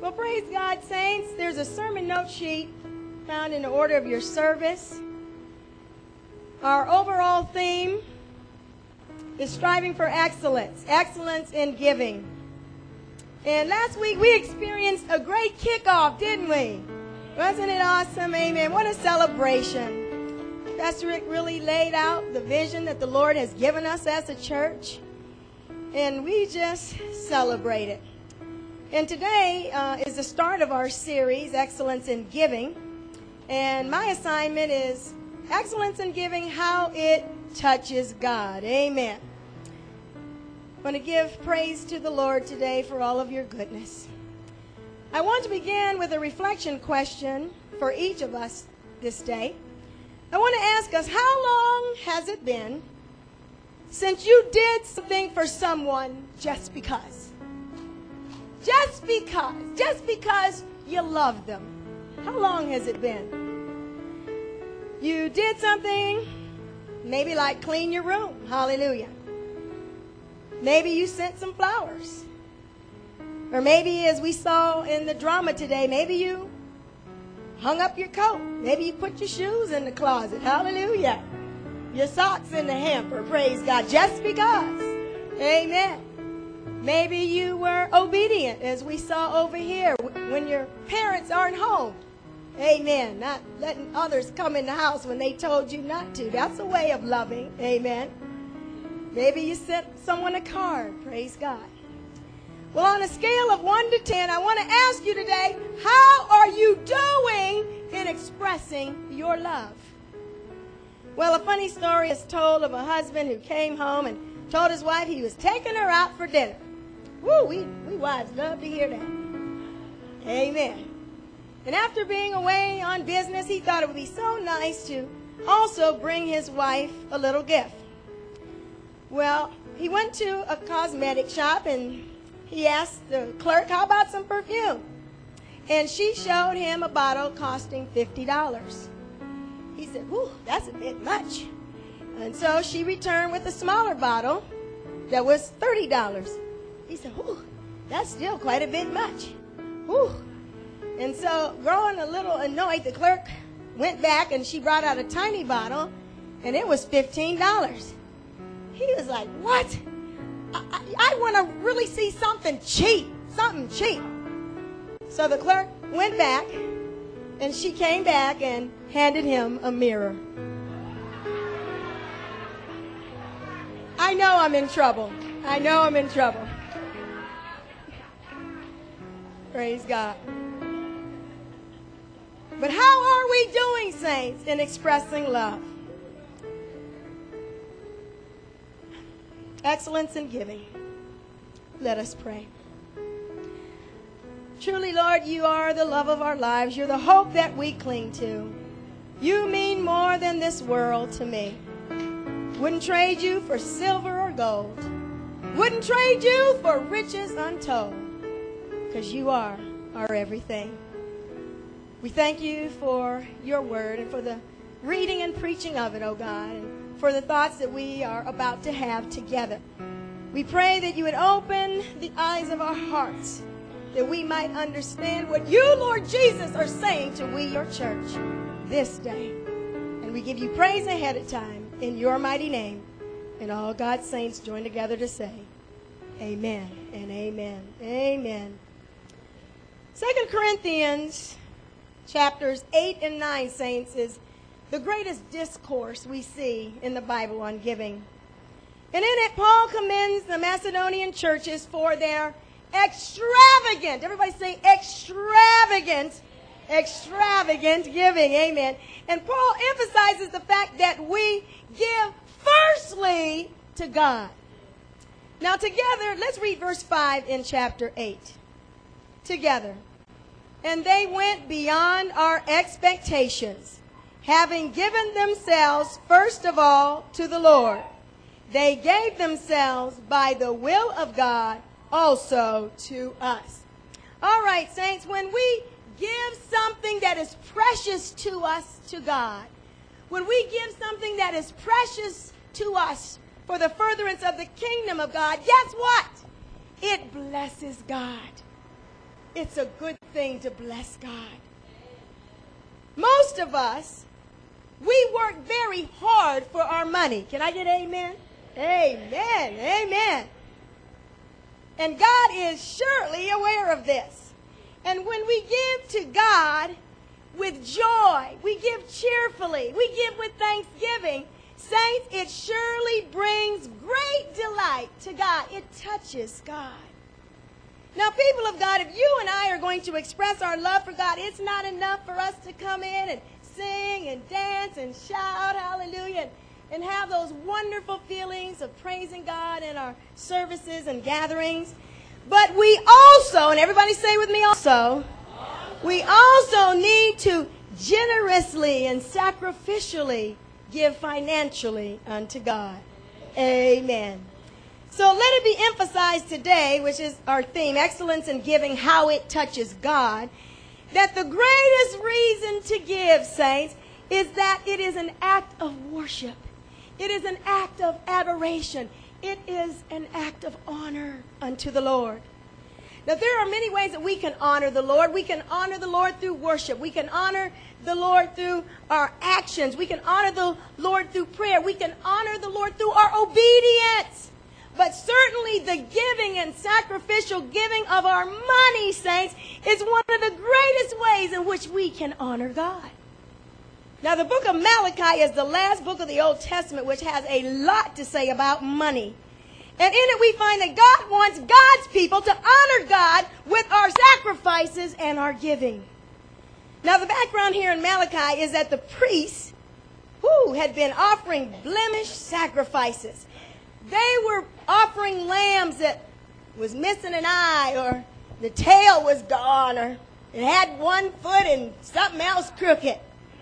Well, praise God, saints. There's a sermon note sheet found in the order of your service. Our overall theme is striving for excellence, excellence in giving. And last week we experienced a great kickoff, didn't we? Wasn't it awesome? Amen. What a celebration. Pastor Rick really laid out the vision that the Lord has given us as a church. And we just celebrated. And today is the start of our series, Excellence in Giving. And my assignment is Excellence in Giving, How It Touches God. Amen. I'm going to give praise to the Lord today for all of your goodness. I want to begin with a reflection question for each of us this day. I want to ask us, how long has it been since you did something for someone just because? Just because you love them. How long has it been? You did something, maybe like clean your room. Hallelujah. Maybe you sent some flowers. Or maybe, as we saw in the drama today, maybe you hung up your coat. Maybe you put your shoes in the closet. Hallelujah. Your socks in the hamper. Praise God. Just because. Amen. Maybe you were obedient, as we saw over here, when your parents aren't home. Amen. Not letting others come in the house when they told you not to. That's a way of loving. Amen. Maybe you sent someone a card. Praise God. Well, on a scale of 1 to 10, I want to ask you today, how are you doing in expressing your love? Well, a funny story is told of a husband who came home and told his wife he was taking her out for dinner. Woo, we wives love to hear that. Amen. And after being away on business, he thought it would be so nice to also bring his wife a little gift. Well, he went to a cosmetic shop and he asked the clerk, how about some perfume? And she showed him a bottle costing $50. He said, whew, that's a bit much. And so she returned with a smaller bottle that was $30. He said, whew, that's still quite a bit much. Whew. And so, growing a little annoyed, the clerk went back and she brought out a tiny bottle, and it was $15. He was like, what? I want to really see something cheap. So the clerk went back, and she came back and handed him a mirror. I know I'm in trouble. Praise God. But how are we doing, saints, in expressing love? Excellence in giving. Let us pray. Truly, Lord, you are the love of our lives. You're the hope that we cling to. You mean more than this world to me. Wouldn't trade you for silver or gold. Wouldn't trade you for riches untold. Because you are our everything. We thank you for your word and for the reading and preaching of it, oh God, and for the thoughts that we are about to have together. We pray that you would open the eyes of our hearts, that we might understand what you, Lord Jesus, are saying to we, your church, this day. And we give you praise ahead of time in your mighty name. And all God's saints join together to say, amen and amen. Amen. 2 Corinthians chapters 8 and 9, saints, is the greatest discourse we see in the Bible on giving. And in it, Paul commends the Macedonian churches for their extravagant, everybody say extravagant giving. Amen. And Paul emphasizes the fact that we give firstly to God. Now together, let's read verse 5 in chapter 8. Together. And they went beyond our expectations, having given themselves first of all to the Lord. They gave themselves by the will of God also to us. All right, saints, when we give something that is precious to us to God, when we give something that is precious to us for the furtherance of the kingdom of God, guess what? It blesses God. it's a good thing to bless God. Most of us, we work very hard for our money. Can I get amen? Amen. Amen. And God is surely aware of this. And when we give to God with joy, we give cheerfully, we give with thanksgiving, saints, it surely brings great delight to God. It touches God. Now, people of God, if you and I are going to express our love for God, it's not enough for us to come in and sing and dance and shout, hallelujah, and have those wonderful feelings of praising God in our services and gatherings. But we also, and everybody say with me also, we also need to generously and sacrificially give financially unto God. Amen. So let it be emphasized today, which is our theme, excellence in giving, how it touches God, that the greatest reason to give, saints, is that it is an act of worship. It is an act of adoration. It is an act of honor unto the Lord. Now, there are many ways that we can honor the Lord. We can honor the Lord through worship. We can honor the Lord through our actions. We can honor the Lord through prayer. We can honor the Lord through our obedience. But certainly the giving and sacrificial giving of our money, saints, is one of the greatest ways in which we can honor God. Now, the book of Malachi is the last book of the Old Testament, which has a lot to say about money. And in it we find that God wants God's people to honor God with our sacrifices and our giving. Now, the background here in Malachi is that the priests who had been offering blemished sacrifices, they were offering lambs that was missing an eye, or the tail was gone, or it had one foot and something else crooked.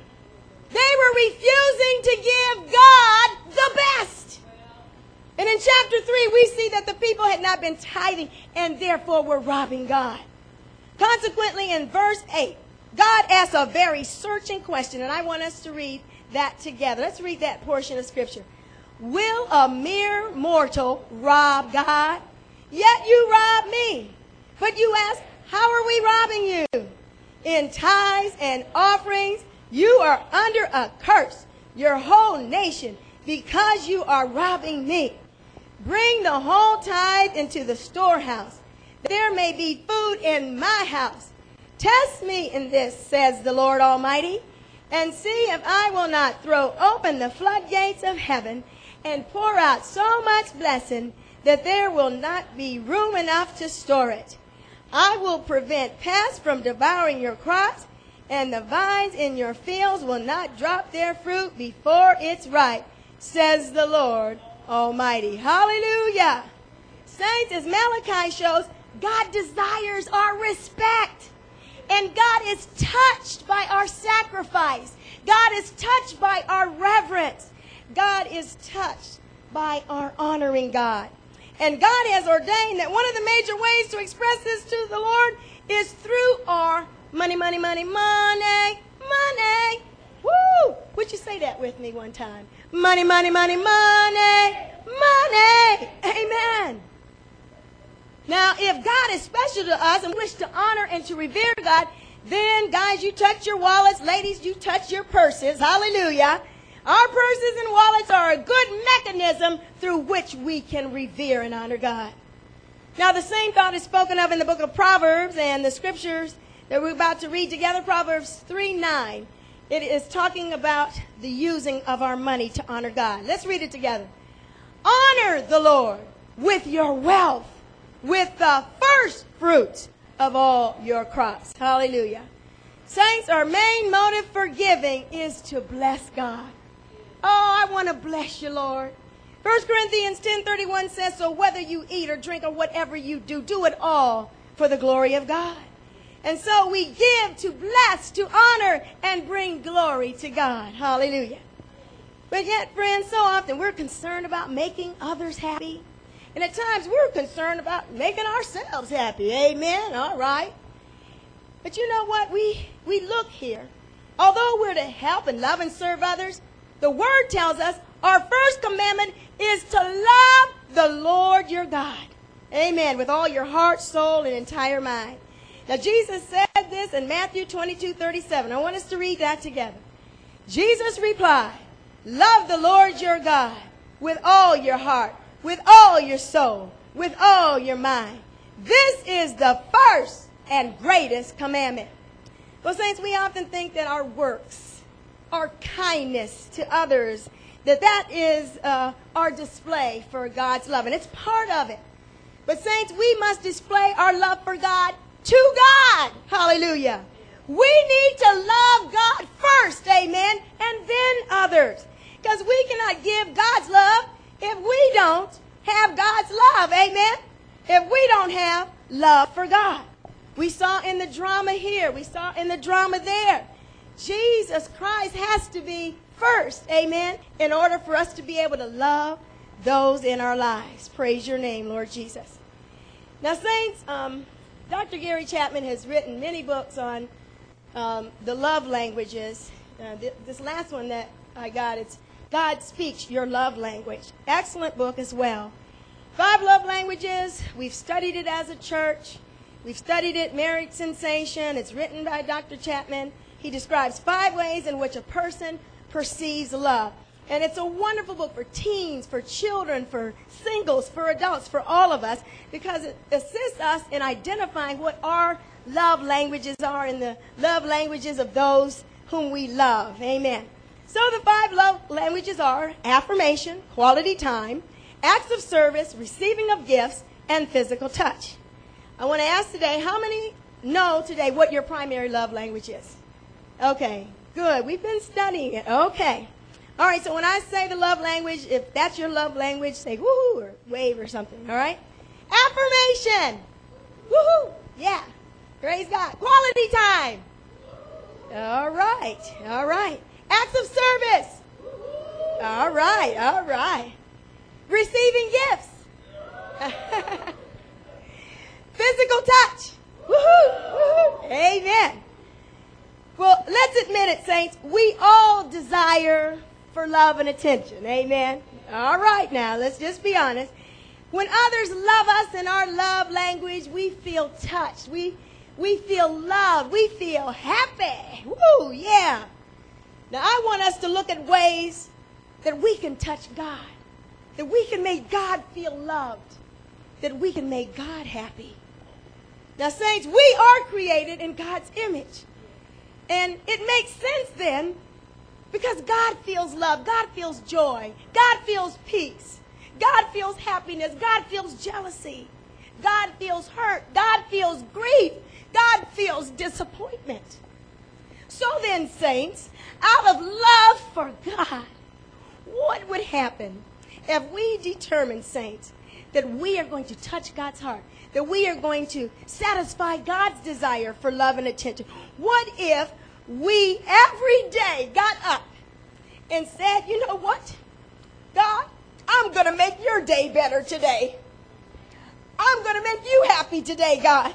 They were refusing to give God the best. And in chapter 3, we see that the people had not been tithing and therefore were robbing God. Consequently, in verse 8, God asks a very searching question, and I want us to read that together. Let's read that portion of Scripture. Will a mere mortal rob God? Yet you rob me. But you ask, how are we robbing you? In tithes and offerings, you are under a curse, your whole nation, because you are robbing me. Bring the whole tithe into the storehouse, that there may be food in my house. Test me in this, says the Lord Almighty, and see if I will not throw open the floodgates of heaven and pour out so much blessing that there will not be room enough to store it. I will prevent pests from devouring your crops, and the vines in your fields will not drop their fruit before it's ripe, says the Lord Almighty. Hallelujah. Saints, as Malachi shows, God desires our respect. And God is touched by our sacrifice. God is touched by our reverence. God is touched by our honoring God. And God has ordained that one of the major ways to express this to the Lord is through our money, money, money, money, money. Woo! Would you say that with me one time? Money, money, money, money, money. Amen. Now, if God is special to us and wish to honor and to revere God, then, guys, you touch your wallets. Ladies, you touch your purses. Hallelujah. Our purses and wallets are a good mechanism through which we can revere and honor God. Now, the same thought is spoken of in the book of Proverbs, and the scriptures that we're about to read together, Proverbs 3:9. It is talking about the using of our money to honor God. Let's read it together. Honor the Lord with your wealth, with the first fruits of all your crops. Hallelujah. Saints, our main motive for giving is to bless God. Oh, I want to bless you, Lord. 1 Corinthians 10:31 says, so whether you eat or drink or whatever you do, do it all for the glory of God. And so we give to bless, to honor, and bring glory to God. Hallelujah. But yet, friends, so often we're concerned about making others happy. And at times we're concerned about making ourselves happy. Amen. All right. But you know what? We look here. Although we're to help and love and serve others, the Word tells us our first commandment is to love the Lord your God. Amen. With all your heart, soul, and entire mind. Now, Jesus said this in Matthew 22:37. I want us to read that together. Jesus replied, love the Lord your God with all your heart, with all your soul, with all your mind. This is the first and greatest commandment. Well, saints, we often think that our works, our kindness to others, that is our display for God's love. And it's part of it. But saints, we must display our love for God to God. Hallelujah. We need to love God first, amen, and then others. Because we cannot give God's love if we don't have God's love, amen, if we don't have love for God. We saw in the drama here, we saw in the drama there, Jesus Christ has to be first, amen, in order for us to be able to love those in our lives. Praise your name, Lord Jesus. Now, saints, Dr. Gary Chapman has written many books on the love languages. This last one that I got, it's God Speaks Your Love Language. Excellent book as well. 5 love languages. We've studied it as a church. We've studied it, Marriage Sensation. It's written by Dr. Chapman. He describes 5 ways in which a person perceives love. And it's a wonderful book for teens, for children, for singles, for adults, for all of us, because it assists us in identifying what our love languages are and the love languages of those whom we love. Amen. So the 5 love languages are affirmation, quality time, acts of service, receiving of gifts, and physical touch. I want to ask today, how many know today what your primary love language is? Okay, good. We've been studying it. Okay. All right, so when I say the love language, if that's your love language, say woohoo or wave or something, all right? Affirmation. Woohoo. Yeah. Praise God. Quality time. All right. All right. Acts of service. All right. All right. Receiving gifts. Physical touch. Woohoo. Woohoo. Amen. Well, let's admit it, saints. We all desire for love and attention. Amen. All right, now, let's just be honest. When others love us in our love language, we feel touched. We feel loved. We feel happy. Woo, yeah. Now, I want us to look at ways that we can touch God, that we can make God feel loved, that we can make God happy. Now, saints, we are created in God's image. And it makes sense then, because God feels love, God feels joy, God feels peace, God feels happiness, God feels jealousy, God feels hurt, God feels grief, God feels disappointment. So then, saints, out of love for God, what would happen if we determined, saints, that we are going to touch God's heart, that we are going to satisfy God's desire for love and attention? What if we every day got up and said, you know what, God, I'm going to make your day better today. I'm going to make you happy today, God.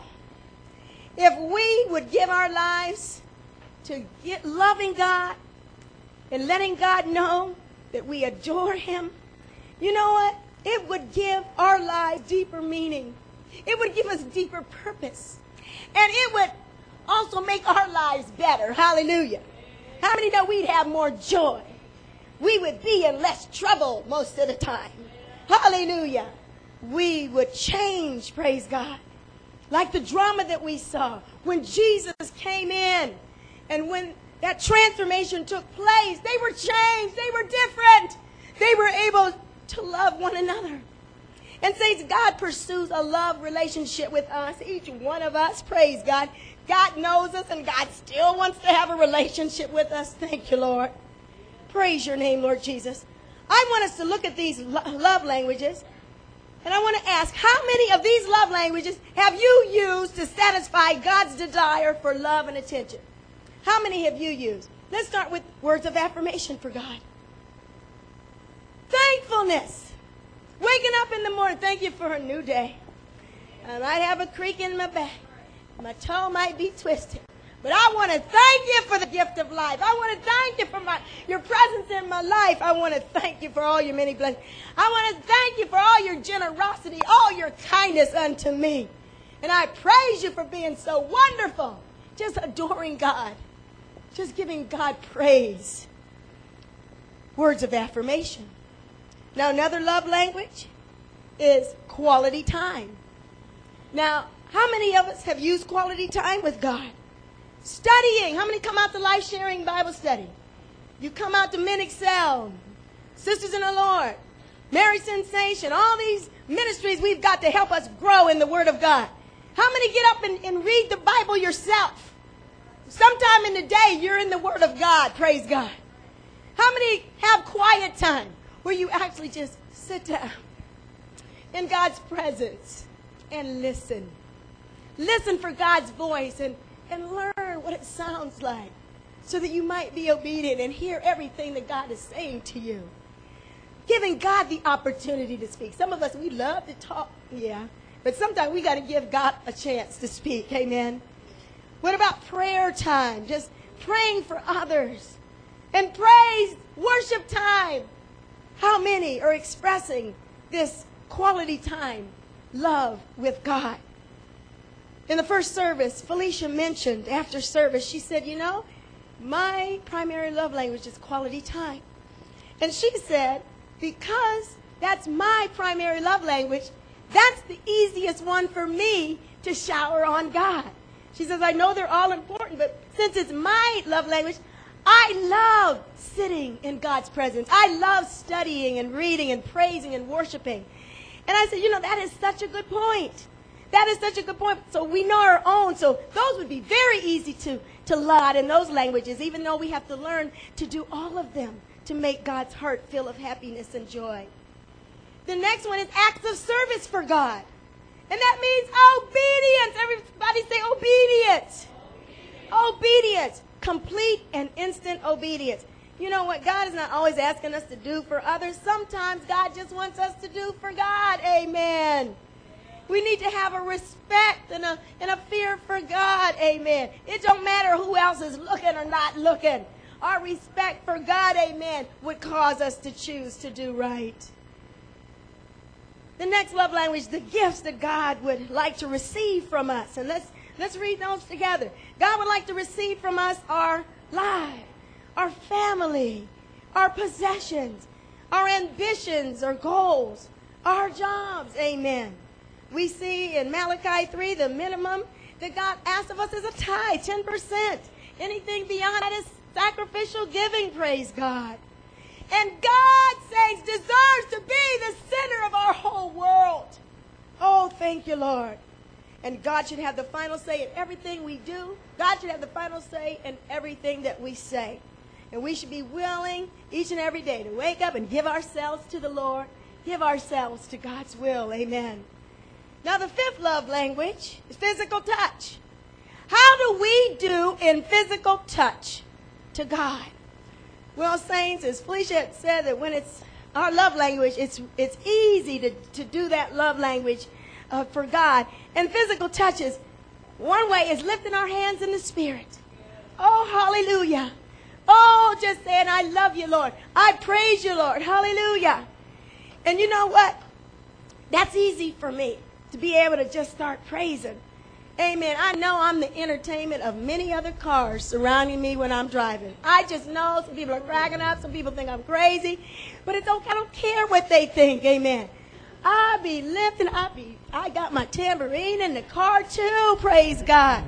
If we would give our lives to loving God and letting God know that we adore him, you know what? It would give our lives deeper meaning. It would give us deeper purpose. And it would also make our lives better. Hallelujah. How many know we'd have more joy? We would be in less trouble most of the time. Hallelujah. We would change, praise God. Like the drama that we saw when Jesus came in and when that transformation took place, they were changed. They were different. They were able to love one another. And saints, God pursues a love relationship with us, each one of us. Praise God. God knows us, and God still wants to have a relationship with us. Thank you, Lord. Praise your name, Lord Jesus. I want us to look at these love languages, and I want to ask, how many of these love languages have you used to satisfy God's desire for love and attention? How many have you used? Let's start with words of affirmation for God. Thankfulness. Waking up in the morning, thank you for a new day. I might have a creak in my back. My toe might be twisted. But I want to thank you for the gift of life. I want to thank you for your presence in my life. I want to thank you for all your many blessings. I want to thank you for all your generosity, all your kindness unto me. And I praise you for being so wonderful. Just adoring God. Just giving God praise. Words of affirmation. Now, another love language is quality time. Now, how many of us have used quality time with God? Studying. How many come out to Life Sharing Bible Study? You come out to Men Excel, Sisters in the Lord, Mary Sensation, all these ministries we've got to help us grow in the Word of God. How many get up and read the Bible yourself? Sometime in the day, you're in the Word of God. Praise God. How many have quiet time where you actually just sit down in God's presence and listen? Listen for God's voice and learn what it sounds like so that you might be obedient and hear everything that God is saying to you. Giving God the opportunity to speak. Some of us, we love to talk, yeah, but sometimes we got to give God a chance to speak. Amen. What about prayer time? Just praying for others. And praise, worship time. How many are expressing this quality time, love with God? In the first service, Felicia mentioned after service, she said, you know, my primary love language is quality time. And she said, because that's my primary love language, that's the easiest one for me to shower on God. She says, I know they're all important, but since it's my love language, I love sitting in God's presence. I love studying and reading and praising and worshiping. And I said, you know, that is such a good point. That is such a good point. So we know our own. So those would be very easy to love in those languages, even though we have to learn to do all of them to make God's heart full of happiness and joy. The next one is acts of service for God. And that means obedience. Everybody say obedience. Obedience. Complete and instant obedience. You know what? God is not always asking us to do for others. Sometimes God just wants us to do for God. Amen. We need to have a respect and a fear for God. Amen. It don't matter who else is looking or not looking. Our respect for God, amen, would cause us to choose to do right. The next love language, the gifts that God would like to receive from us. And let's read those together. God would like to receive from us our life, our family, our possessions, our ambitions or goals, our jobs. Amen. We see in Malachi 3, the minimum that God asks of us is a tithe, 10%. Anything beyond that is sacrificial giving, praise God. And God, saints, deserves to be the center of our whole world. Oh, thank you, Lord. And God should have the final say in everything we do. God should have the final say in everything that we say. And we should be willing each and every day to wake up and give ourselves to the Lord, give ourselves to God's will. Amen. Now, the fifth love language is physical touch. How do we do in physical touch to God? Well, saints, as Felicia had said, that when it's our love language, it's easy to do that love language for God. And physical touches, one way is lifting our hands in the Spirit. Oh, hallelujah. Oh, just saying, I love you, Lord. I praise you, Lord. Hallelujah. And you know what? That's easy for me to be able to just start praising. Amen. I know I'm the entertainment of many other cars surrounding me when I'm driving. I just know some people are cracking up. Some people think I'm crazy. But it's okay. I don't care what they think. Amen. I be lifting. I got my tambourine in the car too. Praise God.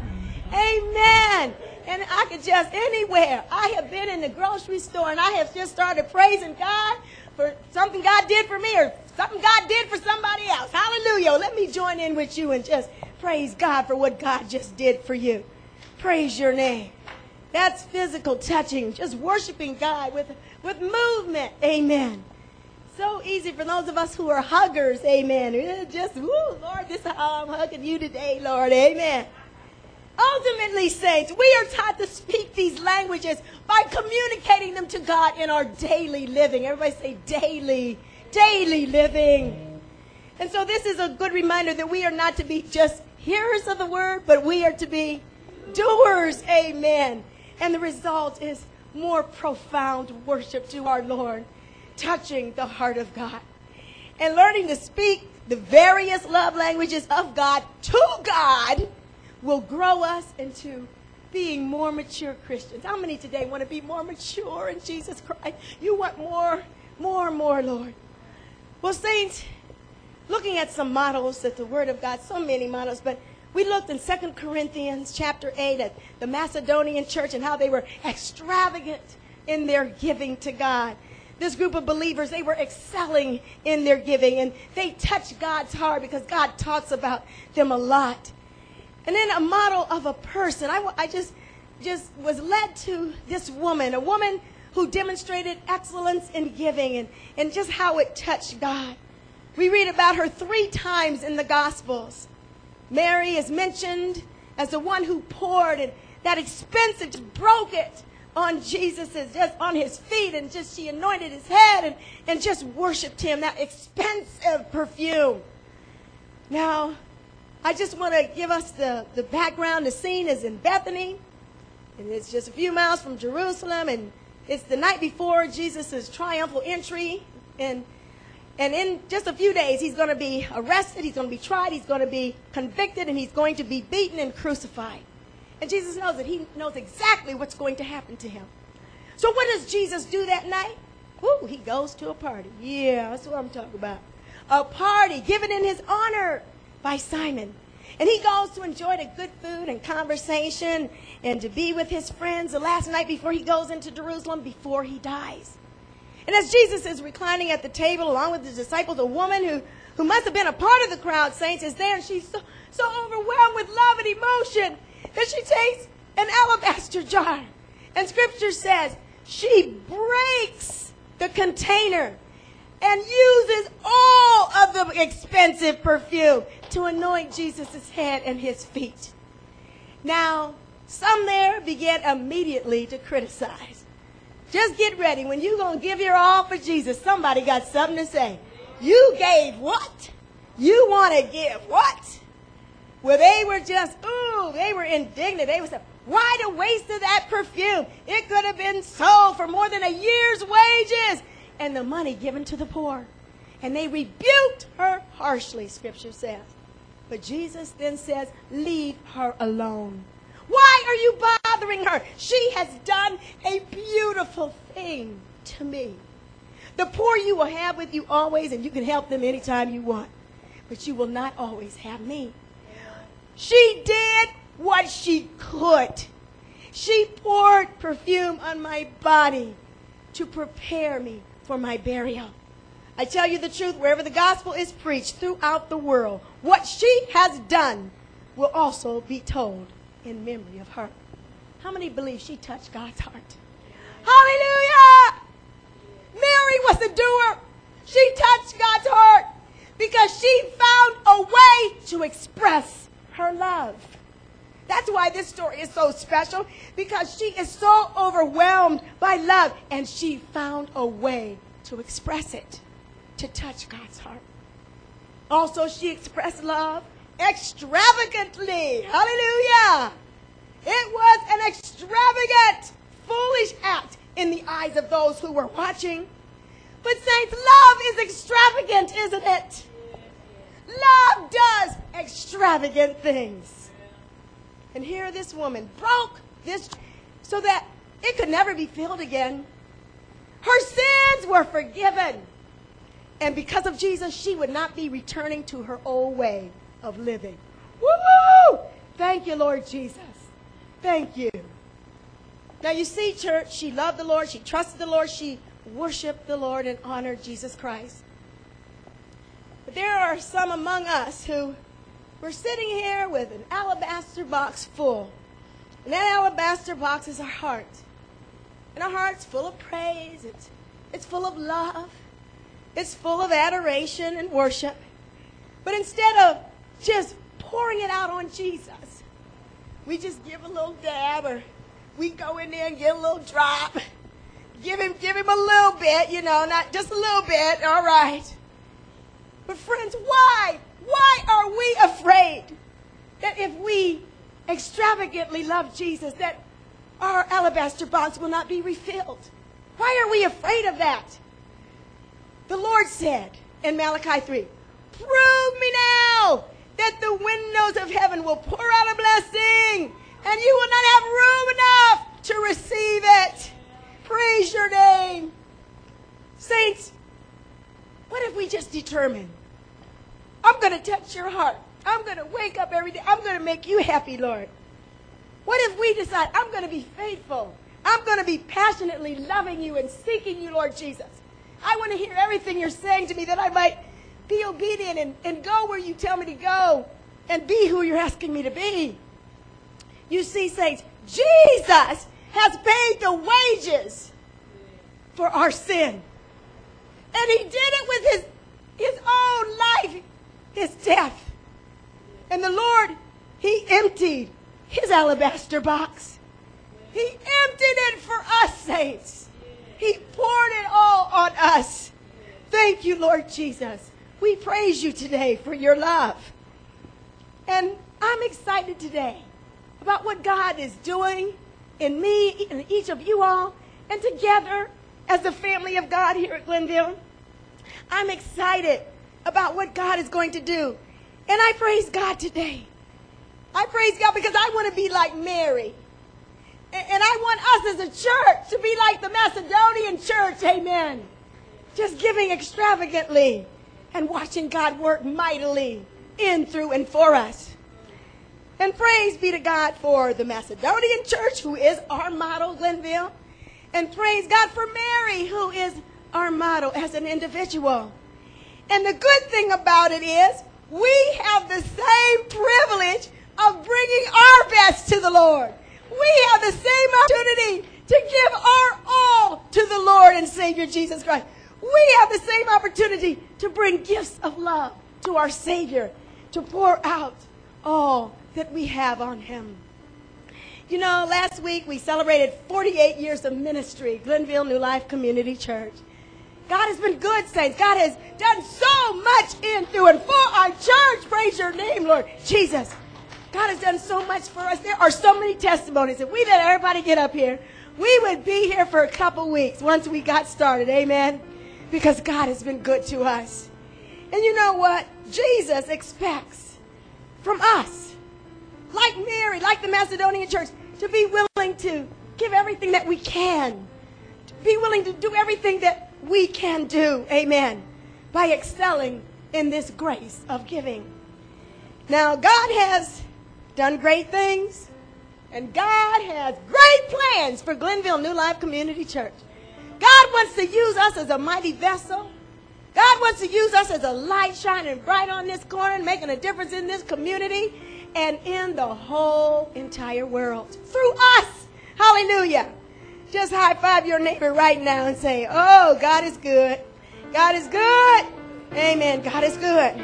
Amen. And I could just anywhere. I have been in the grocery store and I have just started praising God for something God did for me or something God did for somebody else. Hallelujah. Let me join in with you and just praise God for what God just did for you. Praise your name. That's physical touching, just worshiping God with movement. Amen. So easy for those of us who are huggers. Amen. Just, woo, Lord, this is how I'm hugging you today, Lord. Amen. Ultimately, saints, we are taught to speak these languages by communicating them to God in our daily living. Everybody say daily living. And so this is a good reminder that we are not to be just hearers of the word, but we are to be doers. Amen. And the result is more profound worship to our Lord, touching the heart of God. and learning to speak the various love languages of God to God will grow us into being more mature Christians. How many today want to be more mature in Jesus Christ? You want more, Lord. Well, saints, looking at some models that the Word of God, so many models, but we looked in 2 Corinthians chapter 8 at the Macedonian church and how they were extravagant in their giving to God. This group of believers, they were excelling in their giving, and they touched God's heart because God talks about them a lot. And then a model of a person. I just was led to this woman, a woman who demonstrated excellence in giving and just how it touched God. We read about her 3 times in the Gospels. Mary is mentioned as the one who poured and that expensive, just broke it on just on his feet, and just she anointed his head and just worshiped him, that expensive perfume. Now, I just want to give us the background. The scene is in Bethany, and it's just a few miles from Jerusalem, and it's the night before Jesus' triumphal entry, and in just a few days, he's going to be arrested, he's going to be tried, he's going to be convicted, and he's going to be beaten and crucified. And Jesus knows that he knows exactly what's going to happen to him. So what does Jesus do that night? Woo, he goes to a party. Yeah, that's what I'm talking about. A party given in his honor by Simon. And he goes to enjoy the good food and conversation and to be with his friends the last night before he goes into Jerusalem, before he dies. And as Jesus is reclining at the table along with his disciples, a woman who must have been a part of the crowd, saints, is there, and she's so overwhelmed with love and emotion that she takes an alabaster jar. And Scripture says she breaks the container and uses all of the expensive perfume to anoint Jesus' head and his feet. Now, some there began immediately to criticize. Just get ready. When you're going to give your all for Jesus, somebody got something to say. You gave what? You want to give what? Well, they were just, they were indignant. They were saying, why the waste of that perfume? It could have been sold for more than a year's wages and the money given to the poor. And they rebuked her harshly, Scripture says. But Jesus then says, leave her alone. Why are you bothering her? She has done a beautiful thing to me. The poor you will have with you always, and you can help them anytime you want. But you will not always have me. She did what she could. She poured perfume on my body to prepare me for my burial. I tell you the truth, wherever the gospel is preached throughout the world, what she has done will also be told in memory of her. How many believe she touched God's heart? Hallelujah! Mary was the doer. She touched God's heart because she found a way to express her love. That's why this story is so special, because she is so overwhelmed by love, and she found a way to express it, to touch God's heart. Also, she expressed love extravagantly. Hallelujah! It was an extravagant, foolish act in the eyes of those who were watching. But saints, love is extravagant, isn't it? Love does extravagant things. And here this woman broke this so that it could never be filled again. Her sins were forgiven. And because of Jesus, she would not be returning to her old way of living. Woo! Thank you, Lord Jesus. Thank you. Now you see, church, she loved the Lord, she trusted the Lord, she worshiped the Lord and honored Jesus Christ. But there are some among us who were sitting here with an alabaster box full. And that alabaster box is our heart. And our heart's full of praise. It's full of love. It's full of adoration and worship. But instead of just pouring it out on Jesus, we just give a little dab, or we go in there and get a little drop. Give him a little bit, not just a little bit, all right. But friends, why? Why are we afraid that if we extravagantly love Jesus, that our alabaster box will not be refilled? Why are we afraid of that? The Lord said in Malachi 3. Prove me now that the windows of heaven will pour out a blessing, and you will not have room enough to receive it. Praise your name. Saints, what if we just determine, I'm going to touch your heart. I'm going to wake up every day. I'm going to make you happy, Lord. What if we decide, I'm going to be faithful. I'm going to be passionately loving you and seeking you, Lord Jesus. I want to hear everything you're saying to me that I might be obedient and go where you tell me to go and be who you're asking me to be. You see, saints, Jesus has paid the wages for our sin. And he did it with his own life, his death. And the Lord, he emptied his alabaster box. He emptied it for us, saints. He poured it all on us. Thank you, Lord Jesus. We praise you today for your love. And I'm excited today about what God is doing in me and each of you all, and together as the family of God here at Glenville. I'm excited about what God is going to do. And I praise God today. I praise God because I want to be like Mary. And I want us as a church to be like the Macedonian church, amen. Just giving extravagantly and watching God work mightily in, through, and for us. And praise be to God for the Macedonian church, who is our model, Glenville. And praise God for Mary, who is our model as an individual. And the good thing about it is we have the same privilege of bringing our best to the Lord. We have the same opportunity to give our all to the Lord and Savior Jesus Christ. We have the same opportunity to bring gifts of love to our Savior, to pour out all that we have on him. You know, last week we celebrated 48 years of ministry, Glenville New Life Community Church. God has been good, saints. God has done so much in, through, and for our church. Praise your name, Lord Jesus. God has done so much for us. There are so many testimonies. If we let everybody get up here, we would be here for a couple weeks once we got started. Amen? Because God has been good to us. And you know what? Jesus expects from us, like Mary, like the Macedonian church, to be willing to give everything that we can. To be willing to do everything that we can do. Amen. By excelling in this grace of giving. Now, God has done great things, and God has great plans for Glenville New Life Community Church. God wants to use us as a mighty vessel. God wants to use us as a light shining bright on this corner, making a difference in this community and in the whole entire world. Through us. Hallelujah. Just high five your neighbor right now and say, oh, God is good. God is good. Amen. God is good.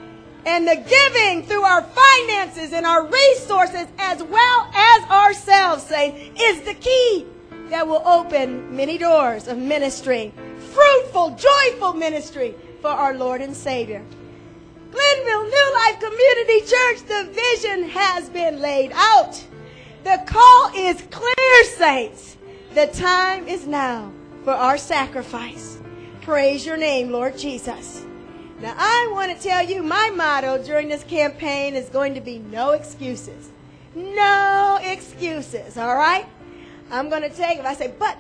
And the giving through our finances and our resources as well as ourselves, saints, is the key that will open many doors of ministry, fruitful, joyful ministry for our Lord and Savior. Glenville New Life Community Church, the vision has been laid out. The call is clear, saints. The time is now for our sacrifice. Praise your name, Lord Jesus. Now, I want to tell you, my motto during this campaign is going to be no excuses. No excuses, all right? I'm going to take, if I say, but,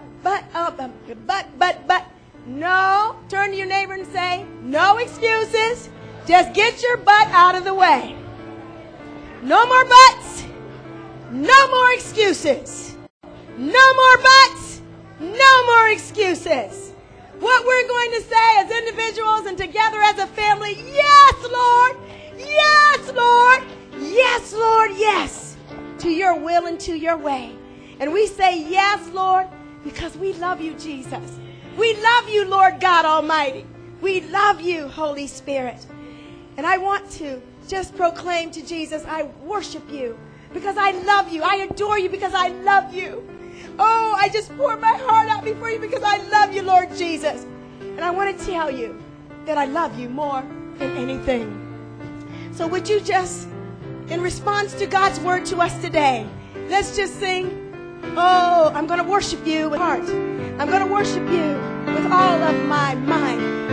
no, turn to your neighbor and say, no excuses. Just get your butt out of the way. No more buts. No more excuses. No more buts. No more excuses. What we're going to say as individuals and together as a family, yes, Lord. Yes, Lord. Yes, Lord. Yes. To your will and to your way. And we say yes, Lord, because we love you, Jesus. We love you, Lord God Almighty. We love you, Holy Spirit. And I want to just proclaim to Jesus, I worship you because I love you. I adore you because I love you. Oh, I just pour my heart out before you because I love you, Lord Jesus. And I want to tell you that I love you more than anything. So would you just, in response to God's word to us today, let's just sing, oh, I'm going to worship you with heart. I'm going to worship you with all of my mind.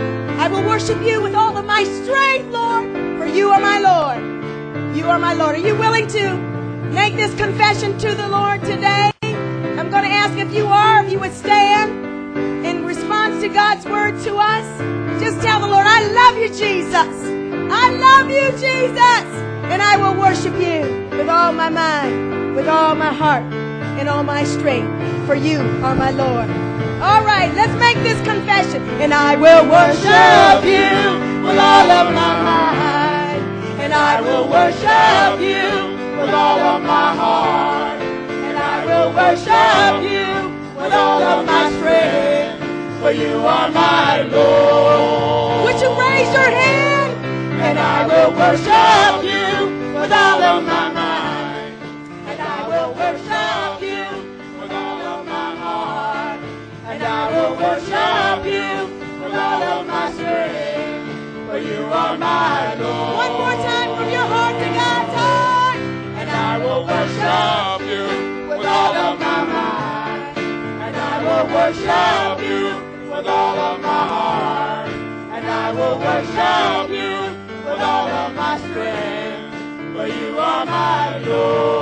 I will worship you with all of my strength, Lord, for you are my Lord. You are my Lord. Are you willing to make this confession to the Lord today? I'm going to ask if you are, if you would stand in response to God's word to us. Just tell the Lord, I love you, Jesus. I love you, Jesus. And I will worship you with all my mind, with all my heart, and all my strength. For you are my Lord. All right, let's make this confession. And I will worship you with all of my mind. And I will worship you with all of my heart. And I will worship you with all of my strength. For you are my Lord. Would you raise your hand? And I will worship you with all of my mind. And I will worship you with all of my heart. And I will worship you with all of my strength. For you are my Lord. One more time from your heart to God's heart. And I will worship you with all of my mind. And I will worship you with all of my heart. And I will worship you with all of my strength. For you are my Lord.